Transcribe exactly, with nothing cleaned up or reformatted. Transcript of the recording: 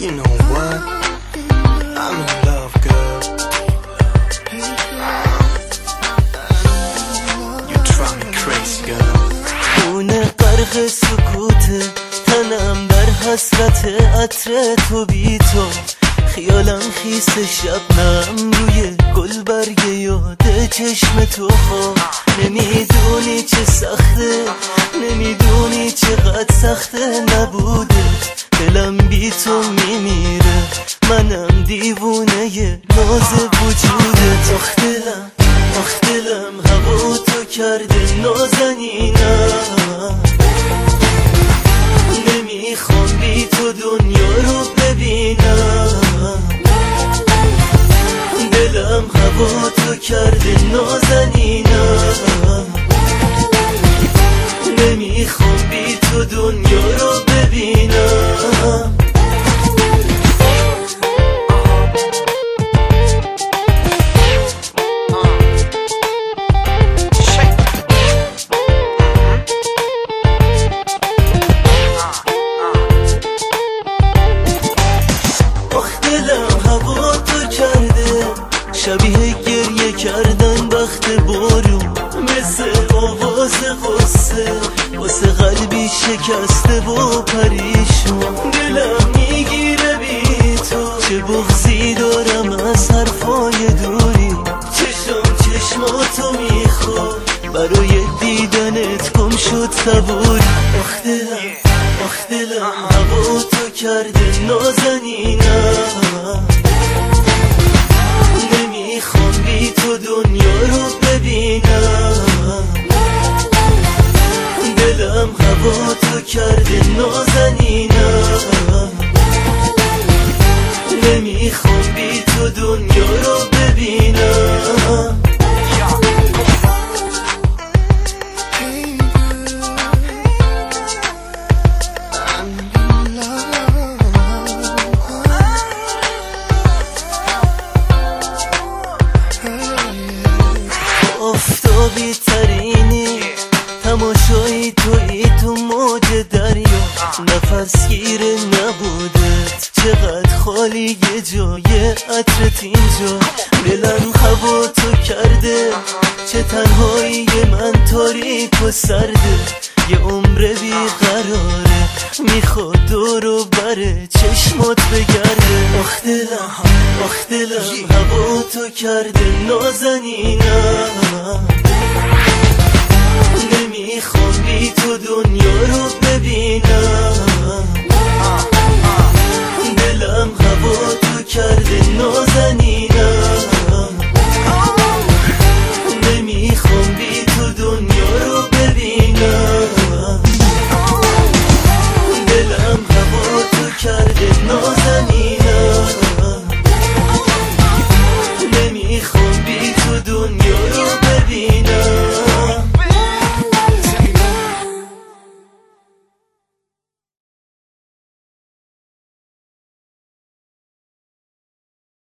You know what? I'm in love, girl. You drive me crazy, girl. خونه غرق سکوته، تنم در حسرت عطر تو بی تو. خیالم خیس شبنم روی گل برگ یاد چشم تو خواه. نمیدونی چه سخته، نمیدونی چقدر سخته نبوده. دلم بی تو میمیره، منم دیوونه ناز وجودت. آخ دلم، آخ دلم هوا تو کرده نازنینم. نمیخوام بی تو دنیا رو ببینم. دلم هوا تو کرده نازنینم. نمیخوام بی تو دنیا رو ببینم. شبیه گریه کردن وقت بارون، مثل آواز قصه واسه قلبی شکسته و پریشون. دلم میگیره بی تو، چه بغضی دارم از حرفای دوری. چشم چشماتو میخواد، برای دیدنت گم شد صبوری. آخ دلم، آخ دلم هوا تو کرده نازنینم. نمیخوام بی تو دنیا رو ببینم. دلم هوا تو کرده نازنینم. نمیخوام بی تو دنیا رو ببینم. آفتابی ترینی، تماشایی توی تو موج دریا. نفس گیره نبودت، چقدر خالی یه جای عطرت اینجا. دلم هوا تو کرده، چه تنهایی من تاریک و سرده. یه عمر بیقراره، میخواد دور و بره چشمات بگرده. آخ دلم، آخ دلم هوا تو کرده نازنینم. نمیخوام بی تو دنیا